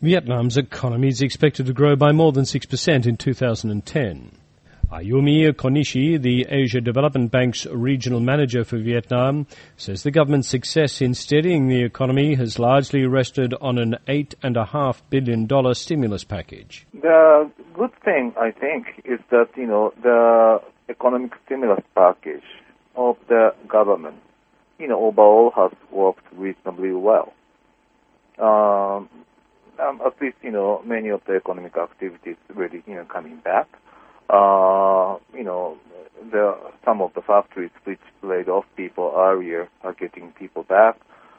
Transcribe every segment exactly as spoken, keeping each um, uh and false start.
Vietnam's economy is expected to grow by more than six percent in two thousand ten. Ayumi Konishi, the Asia Development Bank's regional manager for Vietnam, says the government's success in steadying the economy has largely rested on an eight point five billion dollars stimulus package. The good thing, I think, is that, you know, the economic stimulus package of the government, you know, overall has worked reasonably well. Um, um, at least, you know, many of the economic activities really, you know, coming back. Uh, you know, the, some of the factories which laid off people earlier are getting people back.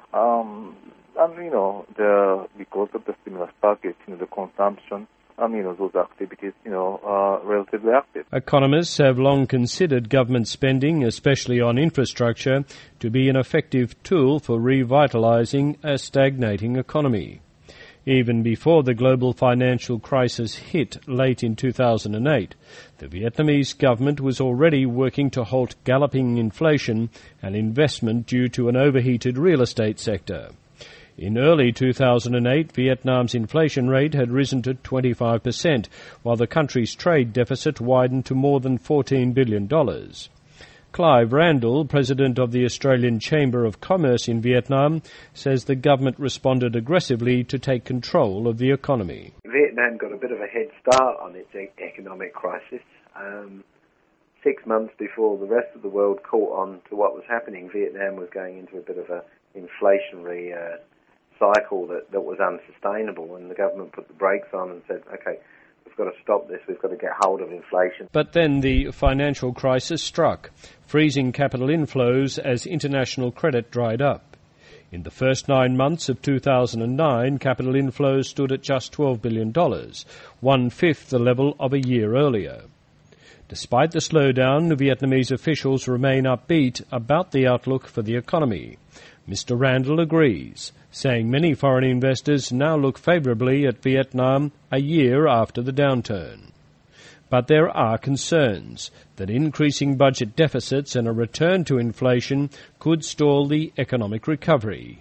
Um, and, you know, the, because of the stimulus package, you know, the consumption, um, you know, those activities, you know, are relatively active. Economists have long considered government spending, especially on infrastructure, to be an effective tool for revitalizing a stagnating economy. Even before the global financial crisis hit late in two thousand eight, the Vietnamese government was already working to halt galloping inflation and investment due to an overheated real estate sector. In early two thousand eight, Vietnam's inflation rate had risen to twenty-five percent, while the country's trade deficit widened to more than fourteen billion dollars. Clive Randall, president of the Australian Chamber of Commerce in Vietnam, says the government responded aggressively to take control of the economy. Vietnam got a bit of a head start on its e- economic crisis. Um, six months before the rest of the world caught on to what was happening, Vietnam was going into a bit of an inflationary uh, cycle that, that was unsustainable, and the government put the brakes on and said, OK, we've got to stop this, we've got to get hold of inflation. But then the financial crisis struck, freezing capital inflows as international credit dried up. In the first nine months of two thousand nine, capital inflows stood at just twelve billion dollars, one-fifth the level of a year earlier. Despite the slowdown, Vietnamese officials remain upbeat about the outlook for the economy. Mister Randall agrees, saying many foreign investors now look favourably at Vietnam a year after the downturn. But there are concerns that increasing budget deficits and a return to inflation could stall the economic recovery.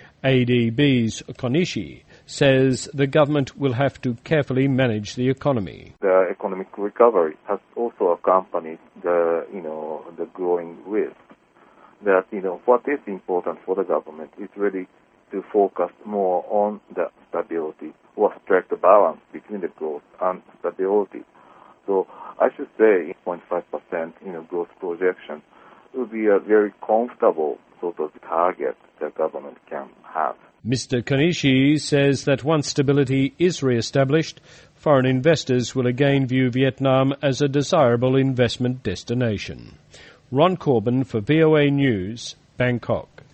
A D B's Konishi says the government will have to carefully manage the economy. The economic recovery has also accompanied the, you know, the growing risk. That, you know, what is important for the government is really to focus more on the stability or strike the balance between the growth and stability. So I should say zero point five percent, you know, growth projection will be a very comfortable sort of target the government can have. Mister Konishi says that once stability is re-established, foreign investors will again view Vietnam as a desirable investment destination. Ron Corbin for V O A News, Bangkok.